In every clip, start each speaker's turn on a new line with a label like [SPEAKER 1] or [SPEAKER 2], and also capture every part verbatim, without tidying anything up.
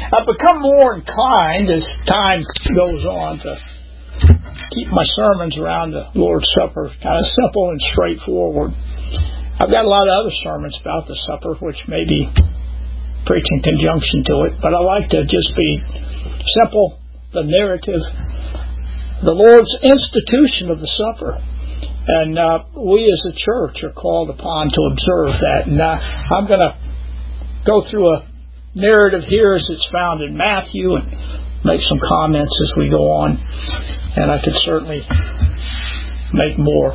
[SPEAKER 1] I've become more inclined as time goes on to keep my sermons around the Lord's Supper kind of simple and straightforward. I've got a lot of other sermons about the supper, which maybe preach in conjunction to it, but I like to just be simple, the narrative, the Lord's institution of the supper. And uh, we as a church are called upon to observe that. And uh, I'm going to go through a narrative here as it's found in Matthew and make some comments as we go on. And I could certainly make more.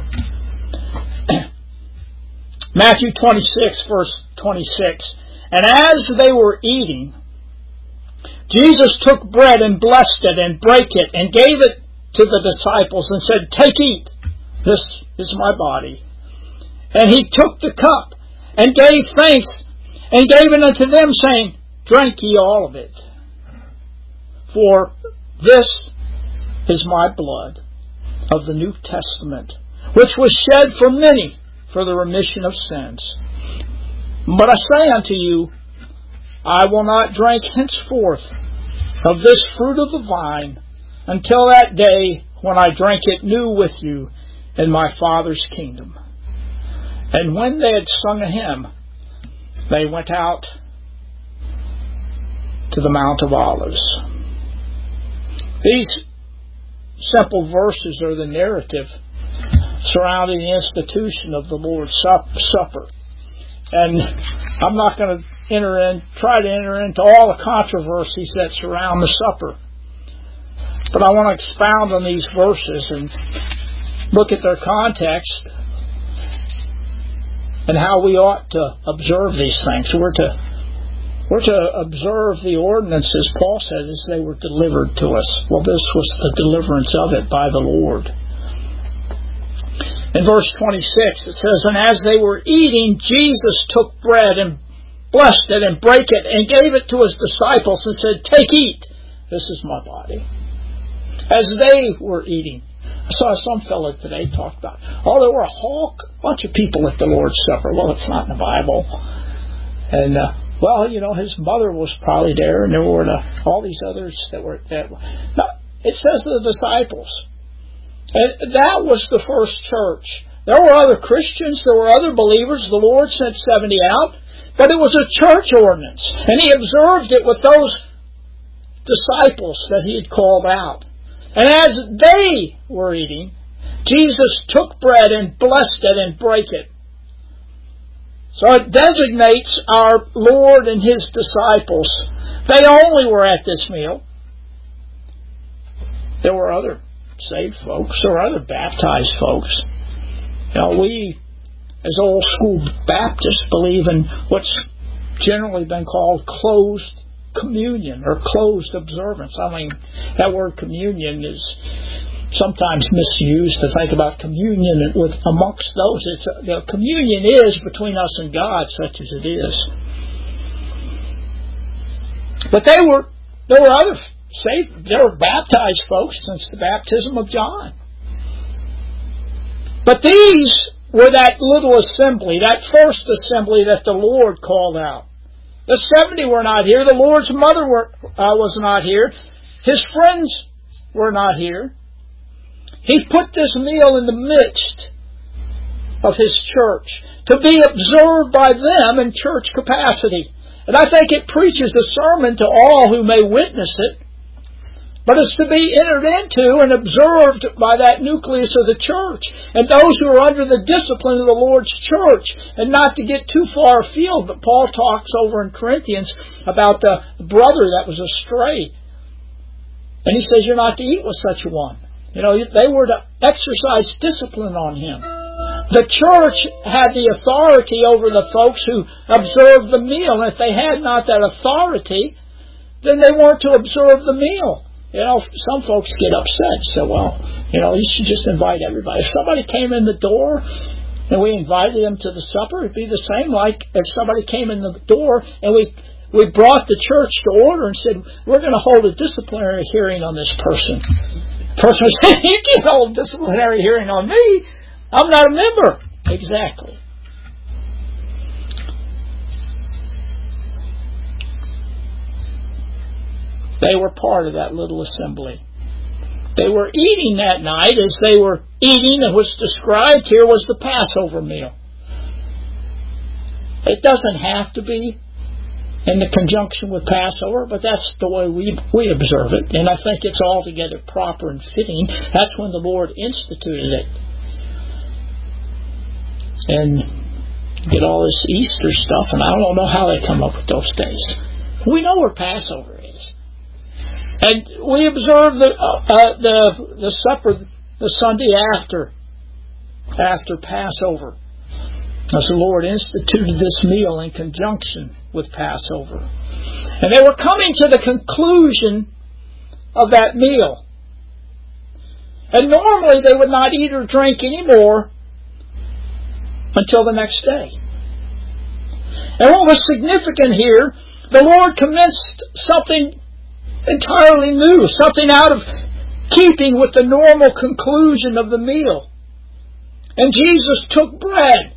[SPEAKER 1] Matthew twenty-six, verse twenty-six. And as they were eating, Jesus took bread and blessed it and brake it and gave it to the disciples and said, "Take, eat. This is my body." And he took the cup and gave thanks and gave it unto them, saying, "Drink ye all of it. For this is my blood of the New Testament, which was shed for many for the remission of sins. But I say unto you, I will not drink henceforth of this fruit of the vine until that day when I drink it new with you in my Father's kingdom." And when they had sung a hymn, they went out to the Mount of Olives. These simple verses are the narrative surrounding the institution of the Lord's Supper. And I'm not going to enter in, try to enter into all the controversies that surround the supper. But I want to expound on these verses and look at their context and how we ought to observe these things. We're to we're to observe the ordinances, Paul said, as they were delivered to us. Well, this was the deliverance of it by the Lord. In verse twenty-six, it says, "And as they were eating, Jesus took bread and blessed it and brake it and gave it to his disciples and said, 'Take, eat. This is my body.'" As they were eating. I saw some fellow today talk about, oh, there were a whole bunch of people at the Lord's Supper. Well, it's not in the Bible. And, uh, well, you know, his mother was probably there, and there were the, all these others that were there. No, it says the disciples. And that was the first church. There were other Christians, there were other believers. The Lord sent seventy out, but it was a church ordinance. And he observed it with those disciples that he had called out. And as they were eating, Jesus took bread and blessed it and brake it. So it designates our Lord and his disciples. They only were at this meal. There were other saved folks. There were other baptized folks. You know, we, as old school Baptists, believe in what's generally been called closed communion or closed observance. I mean, that word communion is sometimes misused to think about communion with amongst those. It's a, you know, communion is between us and God, such as it is. But they were there were other saved, there were baptized folks since the baptism of John. But these were that little assembly, that first assembly that the Lord called out. The seventy were not here. The Lord's mother were, uh, was not here. His friends were not here. He put this meal in the midst of His church to be observed by them in church capacity. And I think it preaches the sermon to all who may witness it. But it's to be entered into and observed by that nucleus of the church and those who are under the discipline of the Lord's church, and not to get too far afield. But Paul talks over in Corinthians about the brother that was astray. And he says you're not to eat with such a one. You know, they were to exercise discipline on him. The church had the authority over the folks who observed the meal. And if they had not that authority, then they weren't to observe the meal. You know, some folks get upset. So, well, you know, you should just invite everybody. If somebody came in the door and we invited them to the supper, it'd be the same like if somebody came in the door and we we brought the church to order and said, we're going to hold a disciplinary hearing on this person. The person would say, you can't hold a disciplinary hearing on me. I'm not a member. Exactly. They were part of that little assembly. They were eating that night as they were eating, and what's described here was the Passover meal. It doesn't have to be in the conjunction with Passover, but that's the way we we observe it. And I think it's altogether proper and fitting. That's when the Lord instituted it. And get all this Easter stuff, and I don't know how they come up with those days. We know where Passover is. And we observe the, uh, uh, the, the supper the Sunday after, after Passover, as the Lord instituted this meal in conjunction with Passover. And they were coming to the conclusion of that meal. And normally they would not eat or drink anymore until the next day. And what was significant here, the Lord commenced something entirely new, something out of keeping with the normal conclusion of the meal. And Jesus took bread.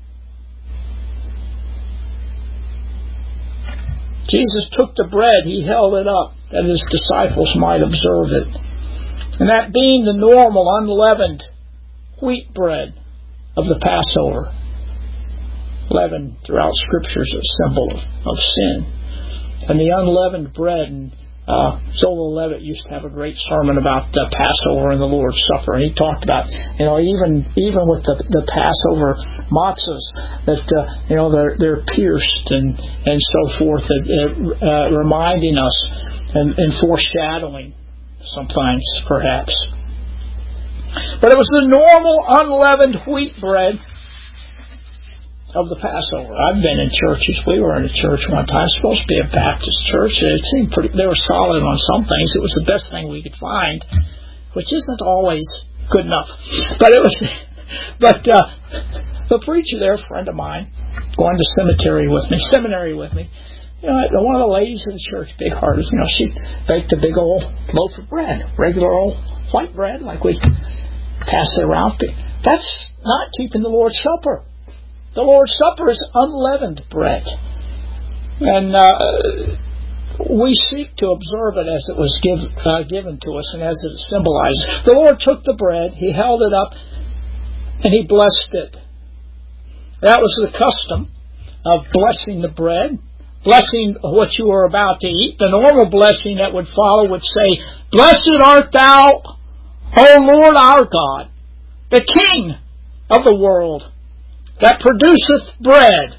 [SPEAKER 1] Jesus took the bread, He held it up that His disciples might observe it. And that being the normal unleavened wheat bread of the Passover. Leaven throughout Scripture is a symbol of, of sin. And the unleavened bread, and uh, Zola Levitt used to have a great sermon about uh, Passover and the Lord's Supper. And he talked about, you know, even even with the, the Passover matzahs, that, uh, you know, they're, they're pierced and, and so forth, uh, uh, reminding us and, and foreshadowing sometimes, perhaps. But it was the normal unleavened wheat bread of the Passover. I've been in churches. We were in a church one time. It was supposed to be a Baptist church. It seemed pretty, they were solid on some things. It was the best thing we could find, which isn't always good enough. But it was, but uh, the preacher there, a friend of mine, going to cemetery with me, seminary with me, you know, one of the ladies in the church, big hearted, you know, she baked a big old loaf of bread, regular old white bread, like we pass it around. That's not keeping the Lord's Supper. The Lord's Supper is unleavened bread. And uh, we seek to observe it as it was give, uh, given to us and as it symbolizes. The Lord took the bread, He held it up, and He blessed it. That was the custom of blessing the bread, blessing what you were about to eat. The normal blessing that would follow would say, "Blessed art thou, O Lord our God, the King of the world, that produceth bread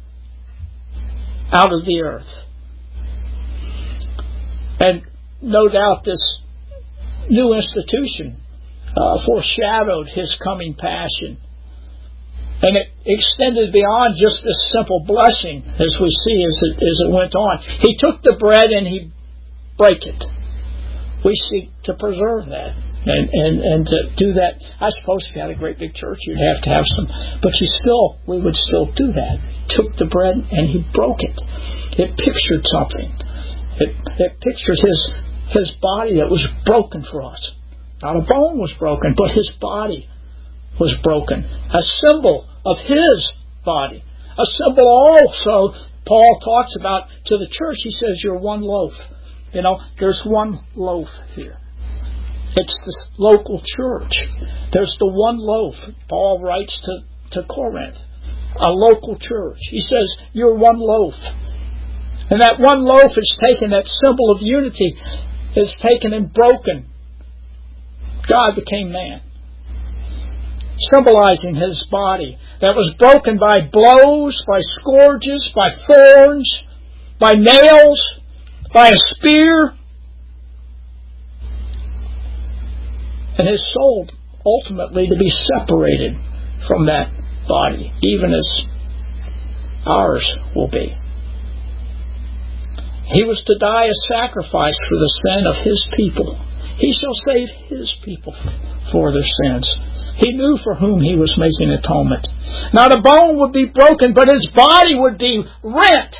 [SPEAKER 1] out of the earth." And no doubt this new institution uh, foreshadowed His coming passion. And it extended beyond just this simple blessing, as we see as it, as it went on. He took the bread and He brake it. We seek to preserve that. And, and and to do that, I suppose if you had a great big church, you'd have to have some, but you still, we would still do that. Took the bread and He broke it. It pictured something. It it pictured His His body that was broken for us. Not a bone was broken, but His body was broken. A symbol of His body. A symbol also, Paul talks about to the church. He says, "You're one loaf." You know, there's one loaf here. It's this local church. There's the one loaf. Paul writes to, to Corinth, a local church. He says, "You're one loaf." And that one loaf is taken, that symbol of unity is taken and broken. God became man, symbolizing His body that was broken by blows, by scourges, by thorns, by nails, by a spear. And His soul ultimately to be separated from that body, even as ours will be. He was to die a sacrifice for the sin of His people. He shall save His people for their sins. He knew for whom He was making atonement. Not a bone would be broken, but His body would be rent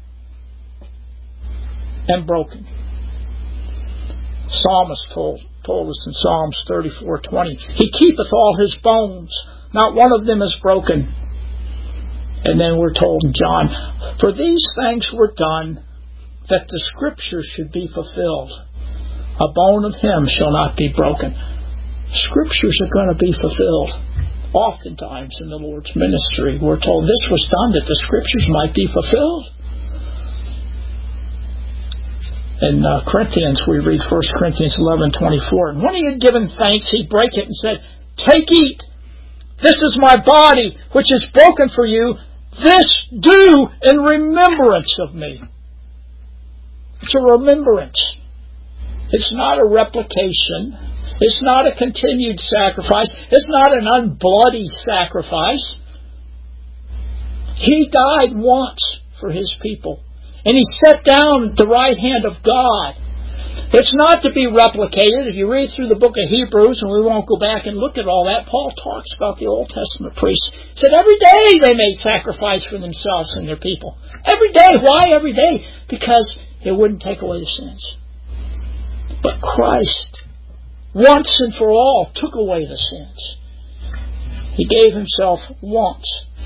[SPEAKER 1] and broken. Psalmist told, told us in Psalms thirty-four twenty, "He keepeth all His bones, not one of them is broken." And then we're told in John, "For these things were done that the Scripture should be fulfilled. A bone of him shall not be broken. Scriptures are going to be fulfilled. Oftentimes in the Lord's ministry, we're told this was done that the Scriptures might be fulfilled. In uh, Corinthians, we read First Corinthians eleven twenty-four. And when he had given thanks, he brake it and said, "Take, eat. This is my body, which is broken for you. This do in remembrance of me." It's a remembrance. It's not a replication. It's not a continued sacrifice. It's not an unbloody sacrifice. He died once for his people. And he sat down at the right hand of God. It's not to be replicated. If you read through the book of Hebrews, and we won't go back and look at all that, Paul talks about the Old Testament priests. He said every day they made sacrifice for themselves and their people. Every day. Why every day? Because it wouldn't take away the sins. But Christ, once and for all, took away the sins. He gave himself once.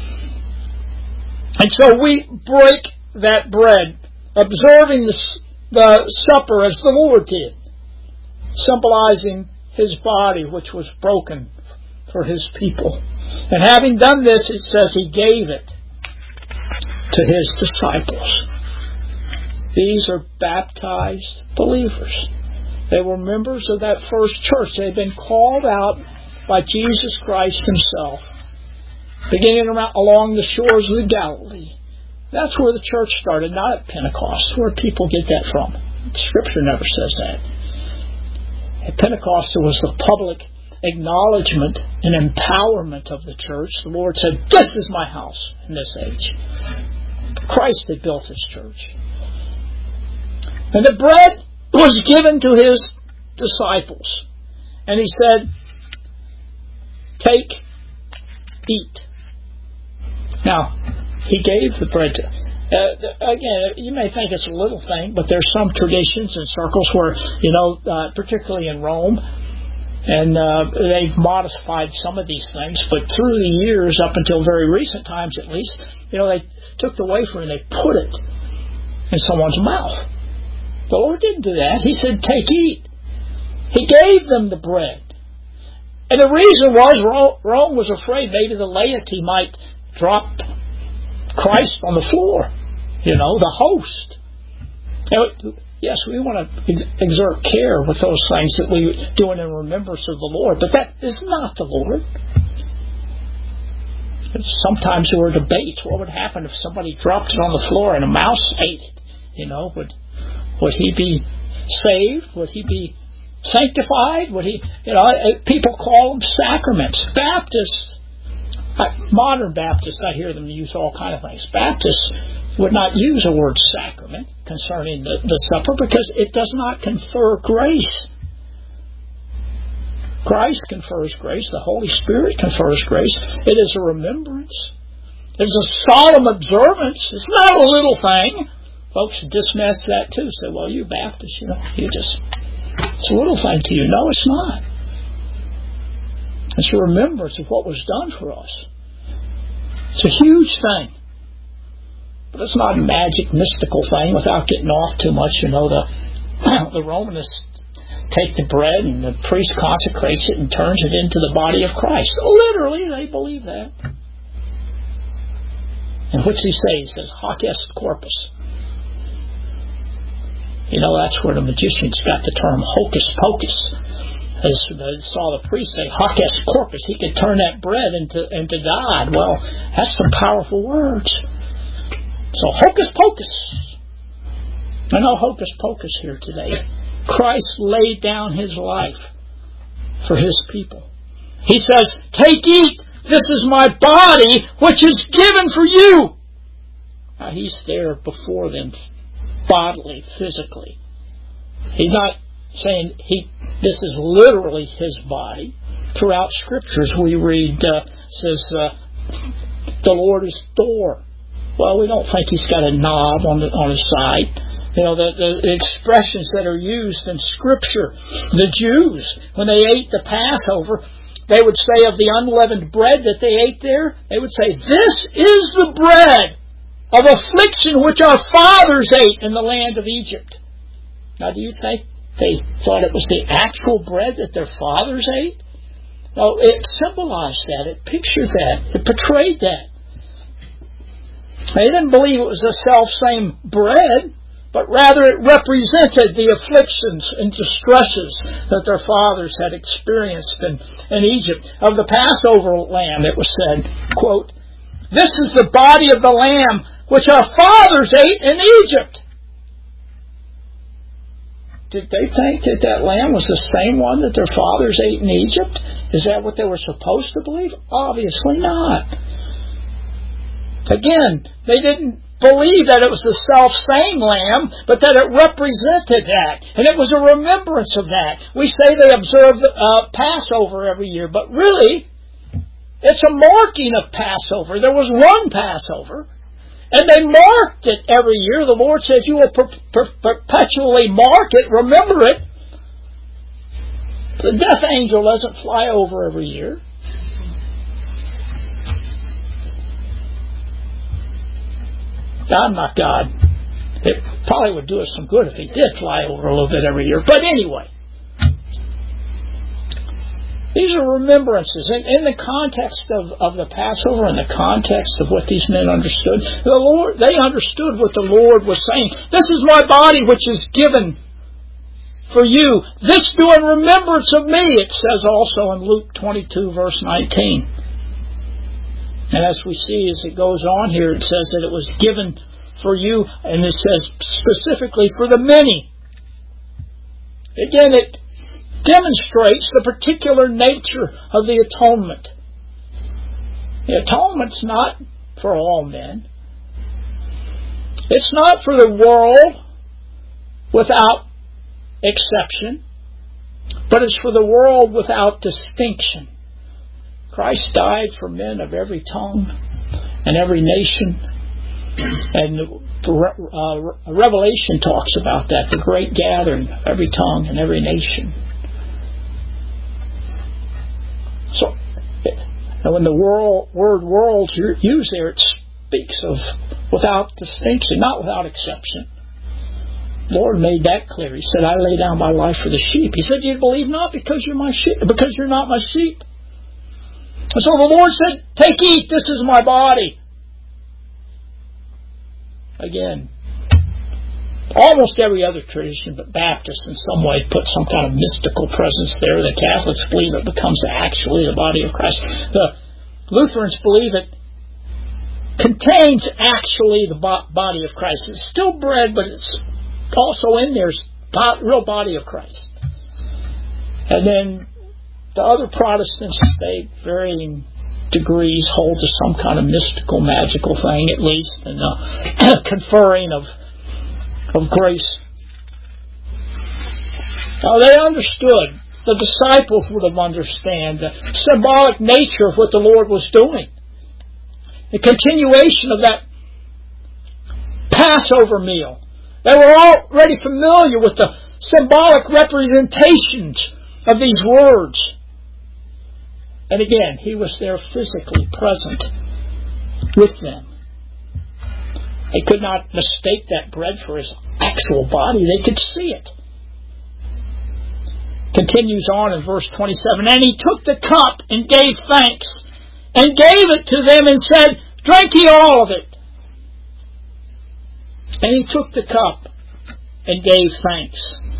[SPEAKER 1] And so we break that bread, observing the, the supper as the Lord did, symbolizing his body which was broken for his people. And having done this, it says he gave it to his disciples. These are baptized believers. They were members of that first church. They had been called out by Jesus Christ himself, beginning around, along the shores of the Galilee. That's where the church started, not at Pentecost. Where people get that from? Scripture never says that. At Pentecost, there was the public acknowledgement and empowerment of the church. The Lord said, "This is my house in this age." Christ had built his church. And the bread was given to his disciples. And he said, "Take, eat." Now, he gave the bread to... Uh, again, you may think it's a little thing, but there's some traditions and circles where, you know, uh, particularly in Rome, and uh, they've modified some of these things, but through the years, up until very recent times at least, you know, they took the wafer and they put it in someone's mouth. The Lord didn't do that. He said, "Take, eat." He gave them the bread. And the reason was Rome was afraid maybe the laity might drop Christ on the floor, you know, the host. Now, yes, we want to exert care with those things that we do in remembrance of the Lord, but that is not the Lord. Sometimes there were debates. What would happen if somebody dropped it on the floor and a mouse ate it? You know, would would he be saved? Would he be sanctified? Would he? You know, people call them sacraments. Baptists. Modern Baptists, I hear them use all kinds of things. Baptists would not use the word sacrament concerning the, the supper because it does not confer grace. Christ confers grace. The Holy Spirit confers grace. It is a remembrance. It is a solemn observance. It's not a little thing. Folks dismiss that too. Say, "Well, you Baptists, you know, you just, it's a little thing to you." No, it's not. It's a remembrance of what was done for us. It's a huge thing. But it's not a magic, mystical thing without getting off too much. You know, the the Romanists take the bread and the priest consecrates it and turns it into the body of Christ. Literally, they believe that. And what's he say? He says, "Hoc est corpus." You know, that's where the magicians got the term hocus pocus. As they saw the priest say, "Hoc est corpus," he could turn that bread into into God. Well, that's some powerful words. So hocus pocus. I know hocus pocus here today. Christ laid down his life for his people. He says, "Take, eat. This is my body, which is given for you." Now he's there before them, bodily, physically. He's not saying he. This is literally his body. Throughout Scriptures we read, uh, says, uh, "The Lord is Thor." Well, we don't think he's got a knob on the, on his side. You know, the, the, the expressions that are used in Scripture. The Jews, when they ate the Passover, they would say of the unleavened bread that they ate there, they would say, "This is the bread of affliction which our fathers ate in the land of Egypt. Now, do you think they thought it was the actual bread that their fathers ate? No, it symbolized that. It pictured that. It portrayed that. They didn't believe it was the self-same bread, but rather it represented the afflictions and distresses that their fathers had experienced in, in Egypt. Of the Passover lamb, it was said, quote, "This is the body of the lamb which our fathers ate in Egypt." Did they think that that lamb was the same one that their fathers ate in Egypt? Is that what they were supposed to believe? Obviously not. Again, they didn't believe that it was the self-same lamb, but that it represented that. And it was a remembrance of that. We say they observe uh, Passover every year, but really, it's a marking of Passover. There was one Passover, and they marked it every year. The Lord says, you will per- per- perpetually mark it, remember it. The death angel doesn't fly over every year. I'm not God. It probably would do us some good if He did fly over a little bit every year. But anyway, these are remembrances. In, in the context of, of the Passover, in the context of what these men understood, the Lord, they understood what the Lord was saying. This is my body which is given for you. This do in remembrance of me, it says also in Luke twenty-two, verse nineteen. And as we see as it goes on here, it says that it was given for you, and it says specifically for the many. Again, it demonstrates the particular nature of the atonement. The atonement's not for all men. It's not for the world without exception, but it's for the world without distinction. Christ died for men of every tongue and every nation. And uh, Revelation talks about that, the great gathering of every tongue and every nation. So, when the world, word world is used there, it speaks of without distinction, not without exception. The Lord made that clear. He said, I lay down my life for the sheep. He said, you believe not because you're my sheep, because you're not my sheep. And so the Lord said, take, eat, this is my body. Again, almost every other tradition but Baptist in some way put some kind of mystical presence there. The Catholics believe it becomes actually the body of Christ. The Lutherans believe it contains actually the body of Christ. It's still bread, but it's also in there, the real body of Christ. And then the other Protestants, they varying degrees hold to some kind of mystical, magical thing, at least, and uh, conferring of of grace. Now, they understood, the disciples would have understood the symbolic nature of what the Lord was doing. The continuation of that Passover meal. They were already familiar with the symbolic representations of these words. And again, He was there physically present with them. They could not mistake that bread for His actual body. They could see it. Continues on in verse twenty-seven. And He took the cup and gave thanks, and gave it to them and said, drink ye all of it. And He took the cup and gave thanks.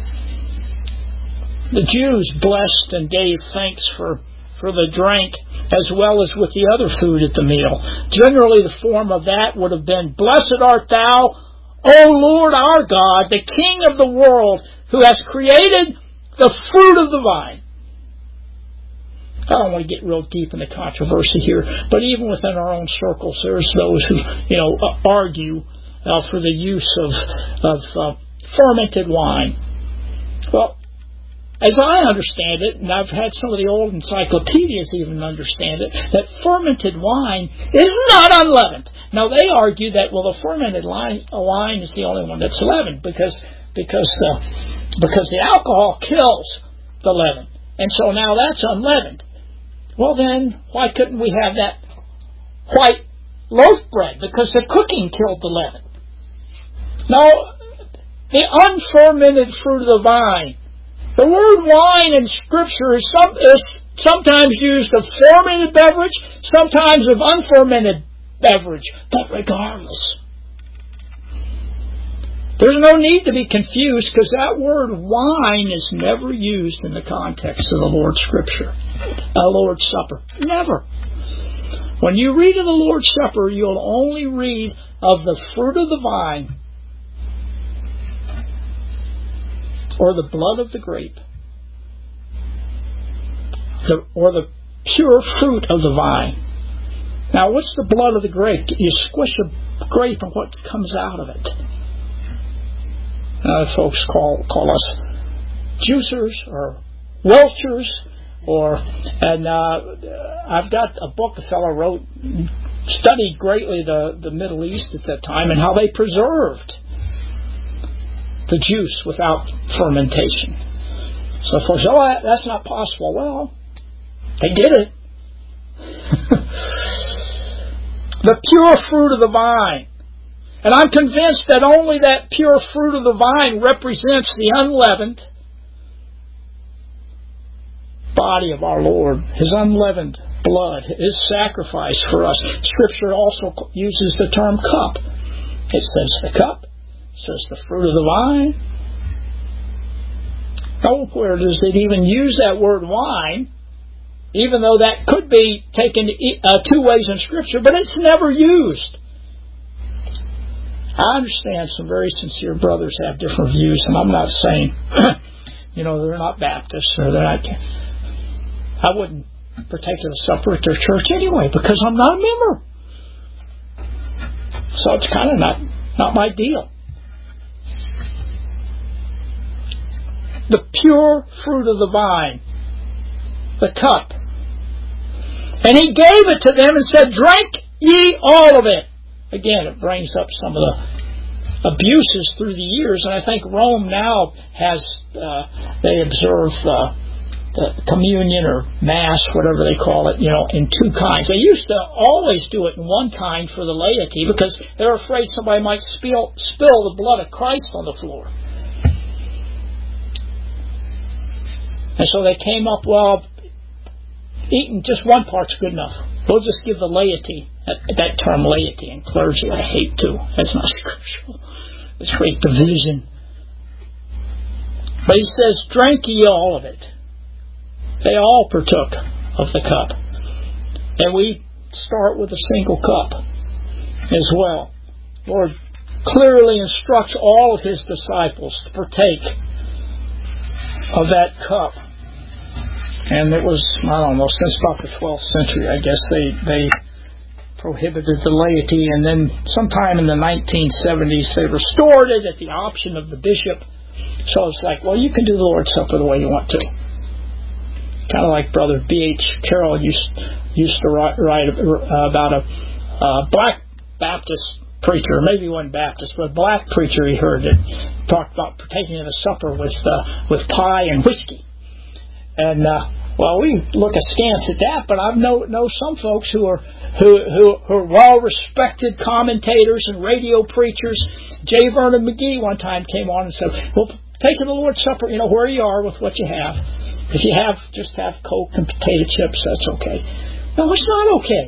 [SPEAKER 1] The Jews blessed and gave thanks for for the drink, as well as with the other food at the meal. Generally, the form of that would have been, blessed art thou, O Lord our God, the King of the world, who has created the fruit of the vine. I don't want to get real deep in the controversy here, but even within our own circles, there's those who, you know, argue uh, for the use of, of uh, fermented wine. Well, as I understand it, and I've had some of the old encyclopedias even understand it, that fermented wine is not unleavened. Now, they argue that, well, the fermented wine is the only one that's leavened because because the, because the alcohol kills the leaven. And so now that's unleavened. Well, then, why couldn't we have that white loaf bread because the cooking killed the leaven. No, the unfermented fruit of the vine. The word wine in Scripture is, some, is sometimes used of fermented beverage, sometimes of unfermented beverage. But regardless, there's no need to be confused because that word wine is never used in the context of the Lord's Scripture, uh, Lord's Supper. Never. When you read of the Lord's Supper, you'll only read of the fruit of the vine or the blood of the grape, the, or the pure fruit of the vine. Now, what's the blood of the grape? You squish a grape and what comes out of it. Uh, folks call call us juicers or welchers, or and uh, I've got a book a fellow wrote, studied greatly the, the Middle East at that time and how they preserved the juice without fermentation. So folks, oh, that's not possible. Well, they did it. The pure fruit of the vine. And I'm convinced that only that pure fruit of the vine represents the unleavened body of our Lord, His unleavened blood, His sacrifice for us. Scripture also uses the term cup. It says the cup. It says the fruit of the vine. Nowhere does it even use that word wine, even though that could be taken uh, two ways in Scripture, but it's never used. I understand some very sincere brothers have different views, and I'm not saying, you know, they're not Baptists or they're not. I wouldn't partake of the supper at their church anyway because I'm not a member. So it's kind of not, not my deal. The pure fruit of the vine, the cup. And He gave it to them and said, drink ye all of it. Again, it brings up some of the abuses through the years, and I think Rome now has, uh, they observe uh, the communion or Mass, whatever they call it, you know, in two kinds. They used to always do it in one kind for the laity because they were afraid somebody might spill, spill the blood of Christ on the floor. And so they came up, well, eating just one part's good enough. We'll just give the laity, that, that term laity and clergy, I hate too. That's not scriptural. It's great division. But He says, drink ye all of it. They all partook of the cup. And we start with a single cup as well. Lord clearly instructs all of His disciples to partake of that cup. And it was, I don't know, since about the twelfth century, I guess, they, they prohibited the laity. And then sometime in the nineteen seventies, they restored it at the option of the bishop. So it's like, well, you can do the Lord's Supper the way you want to. Kind of like Brother B H Carroll used, used to write, write about a uh, black Baptist preacher, maybe he wasn't Baptist, but a black preacher he heard that talked about partaking of the supper with, uh, with pie and whiskey. And uh, well, we look askance at that, but I know know some folks who are who who, who are well respected commentators and radio preachers. J. Vernon McGee one time came on and said, "Well, take the Lord's Supper, you know, where you are with what you have. If you have just have Coke and potato chips, that's okay." No, it's not okay.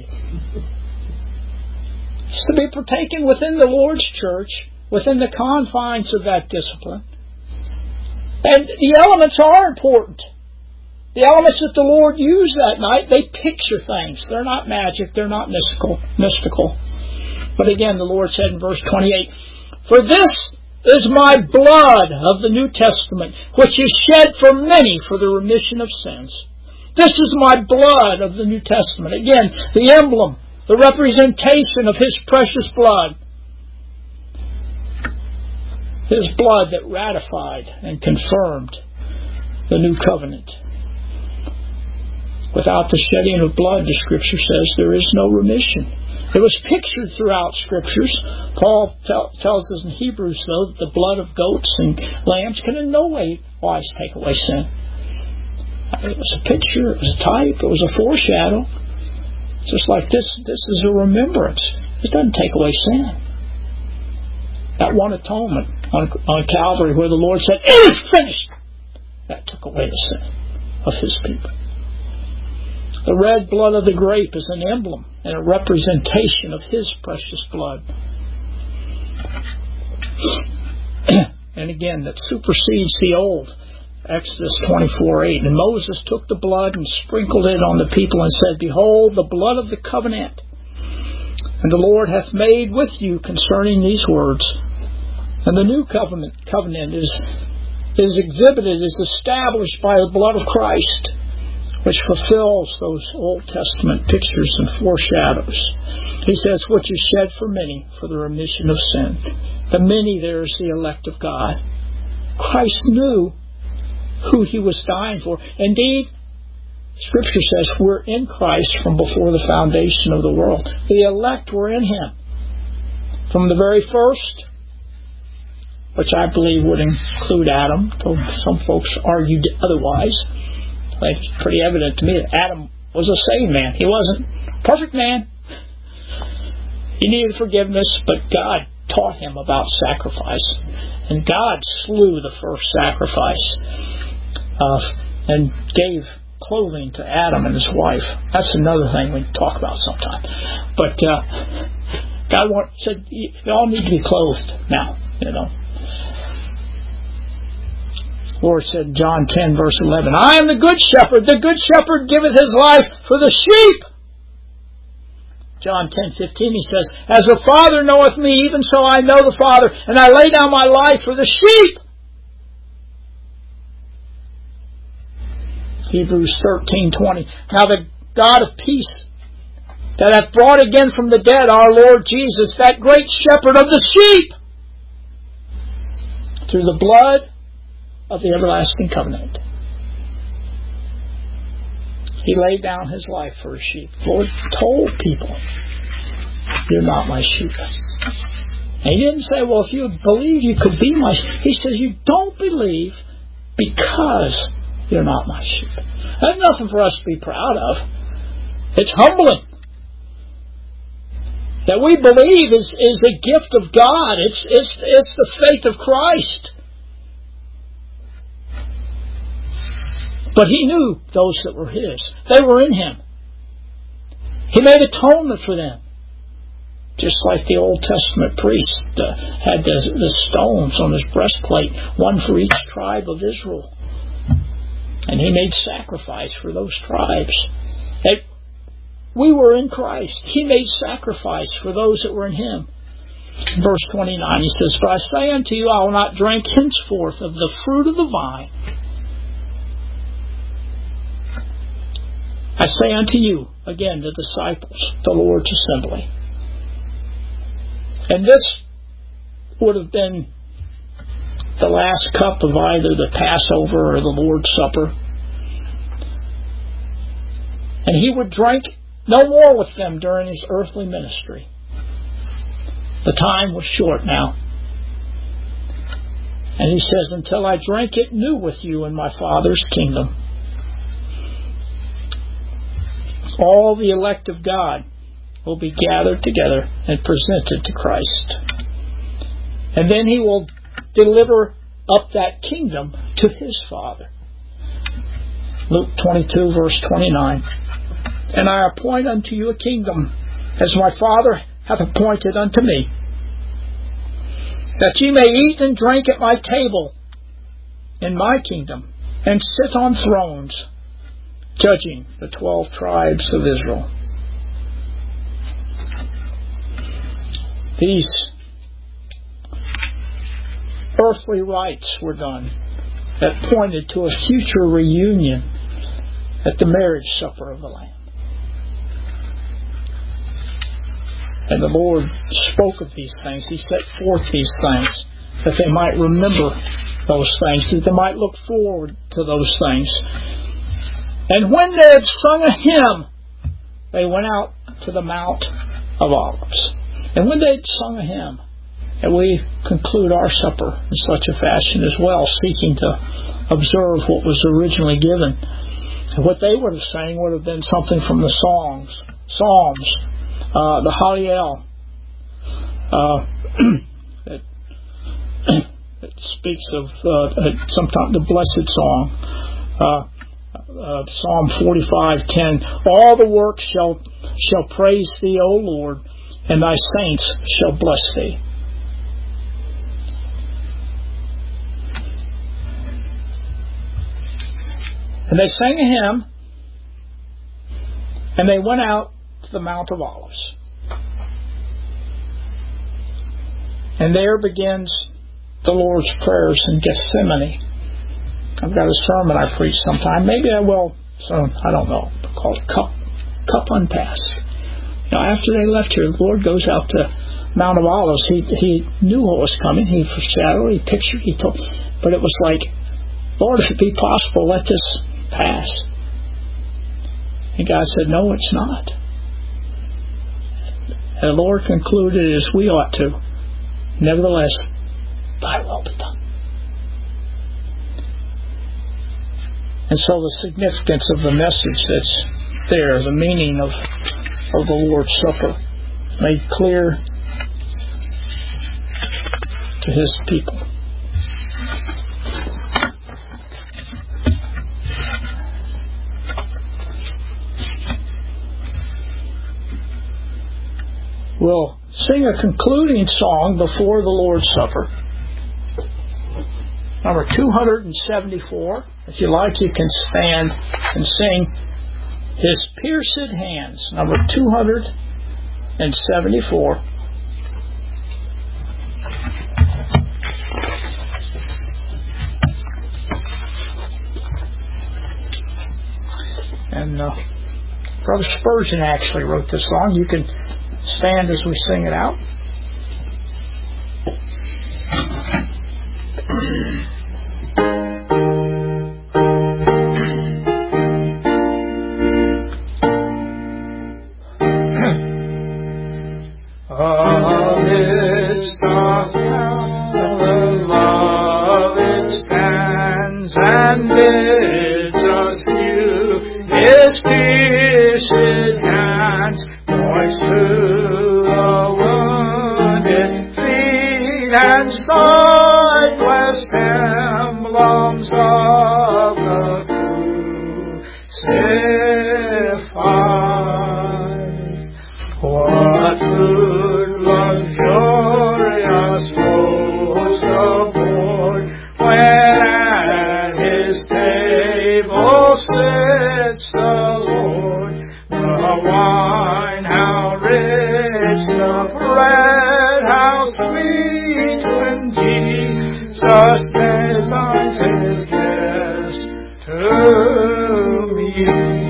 [SPEAKER 1] It's to be partaken within the Lord's church, within the confines of that discipline, and the elements are important. The elements that the Lord used that night, they picture things. They're not magic. They're not mystical. mystical. But again, the Lord said in verse twenty-eight, "For this is my blood of the New Testament, which is shed for many for the remission of sins." This is my blood of the New Testament. Again, the emblem, the representation of His precious blood. His blood that ratified and confirmed the new covenant. Without the shedding of blood, the Scripture says, there is no remission. It was pictured throughout Scriptures. Paul tell, tells us in Hebrews, though, that the blood of goats and lambs can in no way wise take away sin. It was a picture, it was a type, it was a foreshadow. Just like this, this is a remembrance. It doesn't take away sin. That one atonement on, on Calvary where the Lord said, "It is finished," that took away the sin of His people. The red blood of the grape is an emblem and a representation of His precious blood. And again, that supersedes the old. Exodus twenty-four eight. And Moses took the blood and sprinkled it on the people and said, "Behold, the blood of the covenant. And the Lord hath made with you concerning these words." And the new covenant covenant is, is exhibited, is established by the blood of Christ, which fulfills those Old Testament pictures and foreshadows. He says, "Which is shed for many for the remission of sin." The many there is the elect of God. Christ knew who He was dying for. Indeed, Scripture says we're in Christ from before the foundation of the world. The elect were in Him from the very first, which I believe would include Adam, though some folks argued otherwise. It's pretty evident to me that Adam was a saved man. He wasn't a perfect man. He needed forgiveness, but God taught him about sacrifice. And God slew the first sacrifice uh, and gave clothing to Adam and his wife. That's another thing we can talk about sometime. But uh, God want, said, you all need to be clothed now, you know. The Lord said in John ten, verse eleven, "I am the good shepherd. The good shepherd giveth his life for the sheep." John ten fifteen, He says, "As the Father knoweth me, even so I know the Father, and I lay down my life for the sheep." Hebrews thirteen twenty. "Now the God of peace, that hath brought again from the dead our Lord Jesus, that great shepherd of the sheep, through the blood of the everlasting covenant." He laid down His life for His sheep. The Lord told people, "You're not my sheep." And He didn't say, "Well, if you believe you could be my sheep." He says, "You don't believe because you're not my sheep." That's nothing for us to be proud of. It's humbling. That we believe is, is a gift of God. It's, it's, it's the faith of Christ. But He knew those that were His. They were in Him. He made atonement for them. Just like the Old Testament priest uh, had the, the stones on his breastplate, one for each tribe of Israel. And He made sacrifice for those tribes. And we were in Christ. He made sacrifice for those that were in Him. Verse twenty-nine, He says, "But I say unto you, I will not drink henceforth of the fruit of the vine. I say unto you," again, the disciples, the Lord's assembly. And this would have been the last cup of either the Passover or the Lord's Supper. And He would drink no more with them during His earthly ministry. The time was short now. And He says, "Until I drink it new with you in my Father's kingdom." All the elect of God will be gathered together and presented to Christ. And then He will deliver up that kingdom to His Father. Luke twenty-two, verse twenty-nine. "And I appoint unto you a kingdom, as my Father hath appointed unto me, that ye may eat and drink at my table in my kingdom, and sit on thrones, judging the twelve tribes of Israel." These earthly rites were done that pointed to a future reunion at the marriage supper of the Lamb. And the Lord spoke of these things. He set forth these things that they might remember those things, that they might look forward to those things. And when they had sung a hymn, they went out to the Mount of Olives. And when they had sung a hymn, and we conclude our supper in such a fashion as well, seeking to observe what was originally given. And what they would have sang would have been something from the songs, Psalms, uh, the Hallel, uh, that, that speaks of uh, sometimes the blessed song, uh, uh, Psalm forty-five ten. All the works shall shall praise thee, O Lord, and thy saints shall bless thee. And they sang a hymn, and they went out to the Mount of Olives. And there begins the Lord's prayers in Gethsemane. I've got a sermon I preach sometime. Maybe I will soon. I don't know. Called Cup Cup Unpassed. You know, after they left here, the Lord goes out to Mount of Olives. He he knew what was coming. He foreshadowed. He pictured. He told. But it was like, Lord, if it be possible, let this pass. And God said, no, it's not. And the Lord concluded as we ought to. Nevertheless, thy will be done. And so the significance of the message that's there, the meaning of, of the Lord's Supper, made clear to His people. We'll sing a concluding song before the Lord's Supper. Number two seventy-four. If you like, you can stand and sing His Pierced Hands. Number two seventy-four. And uh, Brother Spurgeon actually wrote this song. You can stand as we sing it out.
[SPEAKER 2] Amidst the thousand love it stands and bids us view His pierced hands, points to and sightless emblems of the crucified. What food luxurious host aboard when at His table sits the Lord? The wine, how rich, the bread, how sweet, when Jesus designs His guest to meet.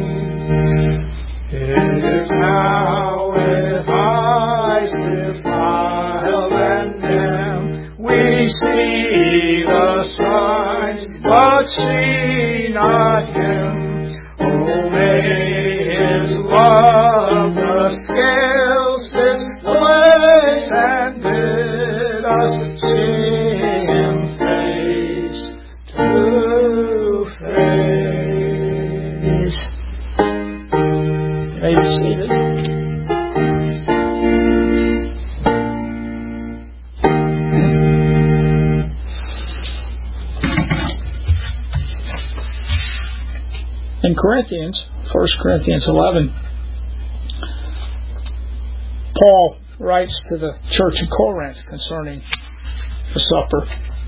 [SPEAKER 2] If now with eyes defiled and dim we see the signs, but see not Him, oh, may His love the scales displace and bid us see Him face to face.
[SPEAKER 1] You may be seated. In Corinthians, First Corinthians eleven, Paul writes to the church in Corinth concerning the supper.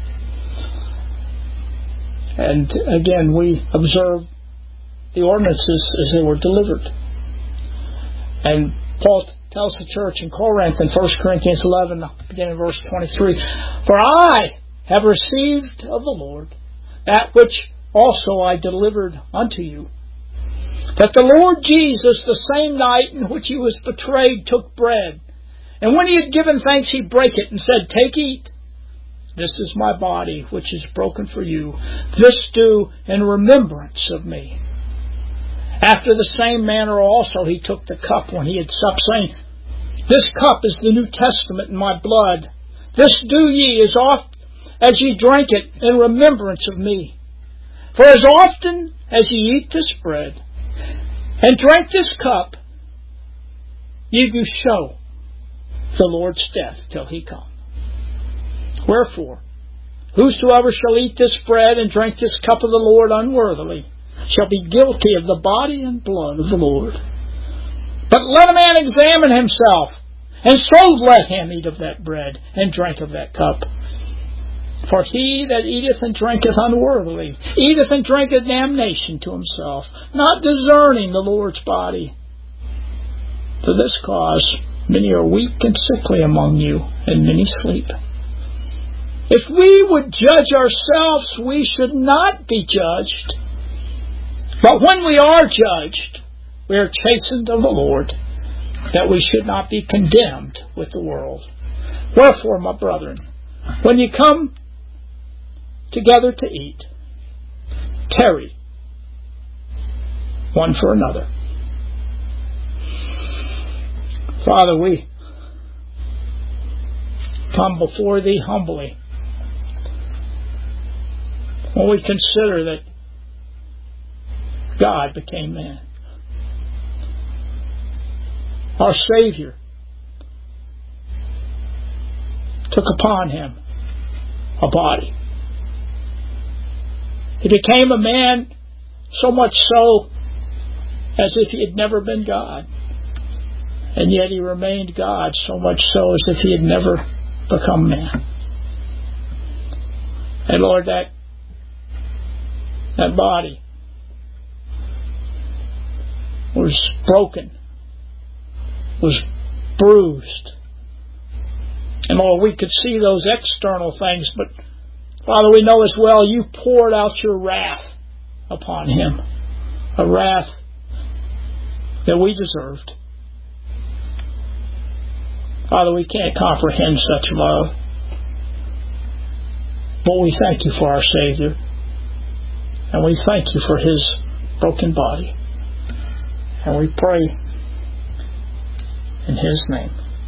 [SPEAKER 1] And again, we observe the ordinances as they were delivered. And Paul tells the church in Corinth in First Corinthians eleven, beginning in verse twenty-three, for I have received of the Lord that which also I delivered unto you, that the Lord Jesus, the same night in which He was betrayed, took bread, and when He had given thanks, He brake it and said, take, eat. This is my body, which is broken for you. This do in remembrance of me. After the same manner also He took the cup when He had supped, saying, this cup is the New Testament in my blood. This do ye as oft as ye drink it in remembrance of me. For as often as ye eat this bread and drink this cup, ye do show the Lord's death till he come. Wherefore, whosoever shall eat this bread and drink this cup of the Lord unworthily shall be guilty of the body and blood of the Lord. But let a man examine himself, and so let him eat of that bread and drink of that cup. For he that eateth and drinketh unworthily eateth and drinketh damnation to himself, not discerning the Lord's body. For this cause many are weak and sickly among you, and many sleep. If we would judge ourselves, we should not be judged. But when we are judged, we are chastened of the Lord, that we should not be condemned with the world. Wherefore, my brethren, when you come together to eat, tarry one for another. Father, we come before Thee humbly when we consider that God became man. Our Savior took upon Him a body. He became a man, so much so as if He had never been God. And yet He remained God, so much so as if He had never become man. And Lord, that, that body was broken, was bruised. And Lord, we could see those external things, but Father, we know as well You poured out Your wrath upon Him, a wrath that we deserved. Father, we can't comprehend such love, but we thank You for our Savior, and we thank You for His broken body, and we pray in His name.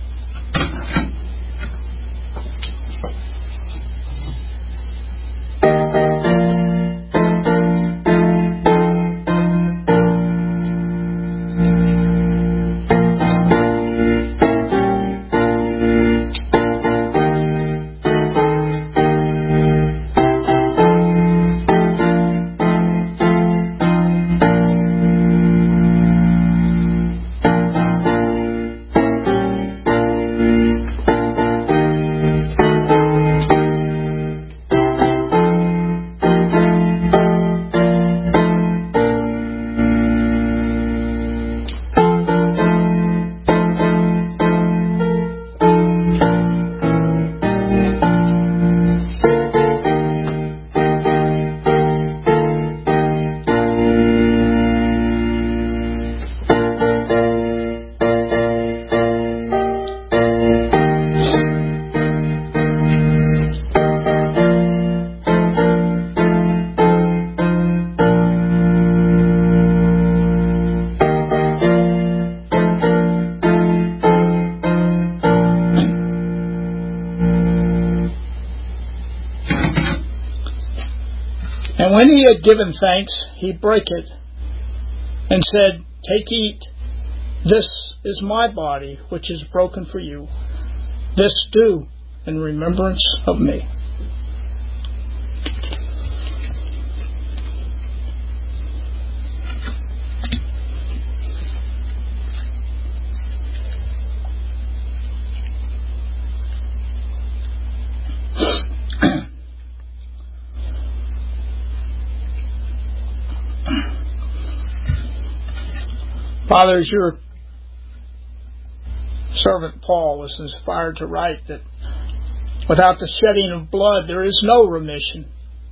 [SPEAKER 1] And when He had given thanks, He brake it, and said, Take, eat, this is my body, which is broken for you. This do in remembrance of me. Father, as Your servant Paul was inspired to write that without the shedding of blood there is no remission,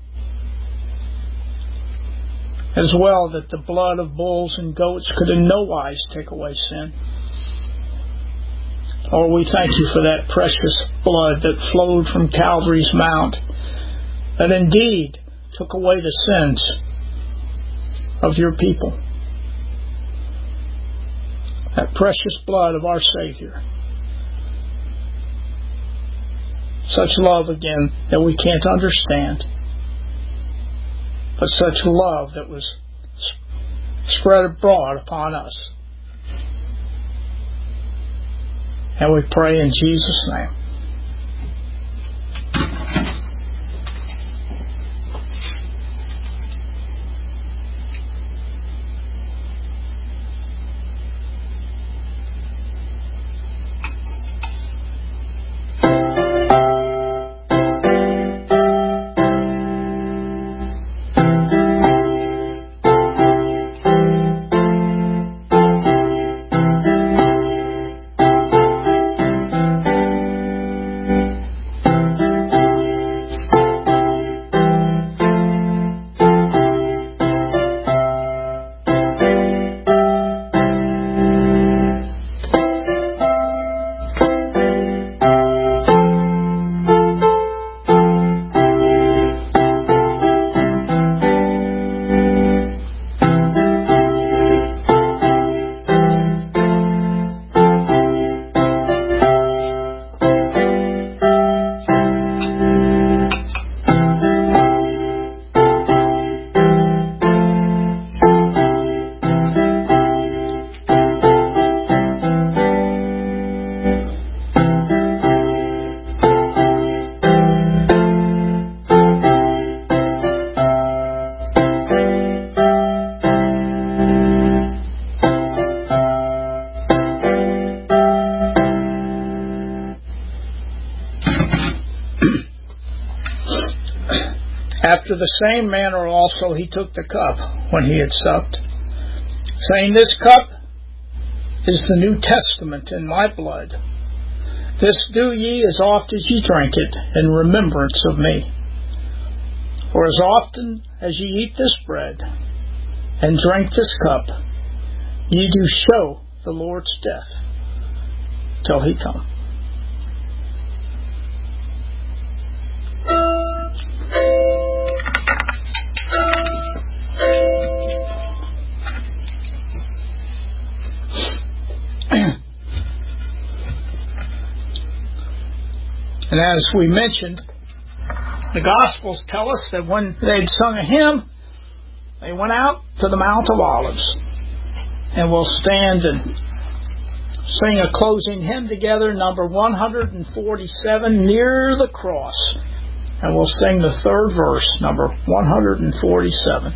[SPEAKER 1] as well that the blood of bulls and goats could in no wise take away sin. Lord, we thank You for that precious blood that flowed from Calvary's Mount, that indeed took away the sins of Your people. That precious blood of our Savior. Such love, again, that we can't understand, but such love that was spread abroad upon us. And we pray in Jesus' name. After the same manner also he took the cup when he had supped, saying, This cup is the New Testament in my blood. This do ye as oft as ye drink it in remembrance of me. For as often as ye eat this bread and drink this cup, ye do show the Lord's death till he come. And as we mentioned, the Gospels tell us that when they'd sung a hymn, they went out to the Mount of Olives. And we'll stand and sing a closing hymn together, number one forty-seven, Near the Cross. And we'll sing the third verse, number one forty-seven.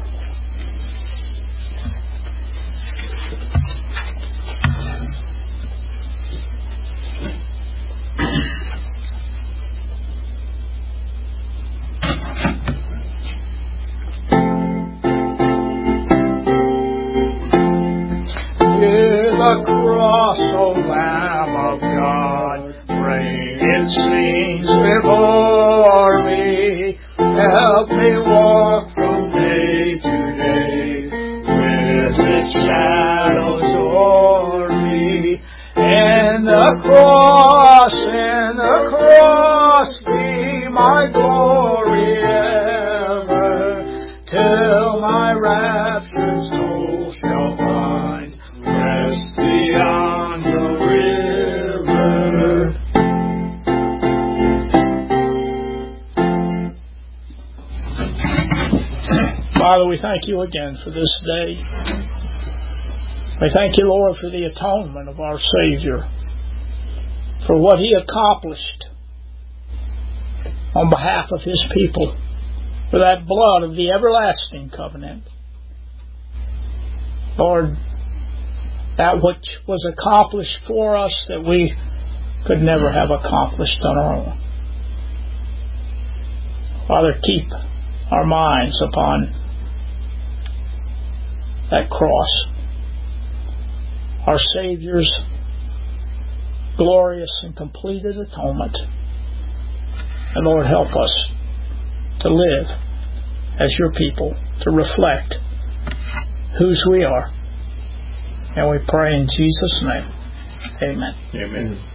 [SPEAKER 2] The cross, O Lamb of God, bring its scenes before me. Help me walk from day to day with its shadows o'er me. In the cross, in the cross, be my glory ever, till my raptured soul shall find rest beyond the river.
[SPEAKER 1] Father, we thank you again for this day. We thank you, Lord, for the atonement of our Savior, for what he accomplished on behalf of his people, for that blood of the everlasting covenant. Lord, that which was accomplished for us that we could never have accomplished on our own. Father, keep our minds upon that cross, our Savior's glorious and completed atonement. And Lord, help us to live as your people, to reflect whose we are. And we pray in Jesus' name. Amen.
[SPEAKER 2] Amen.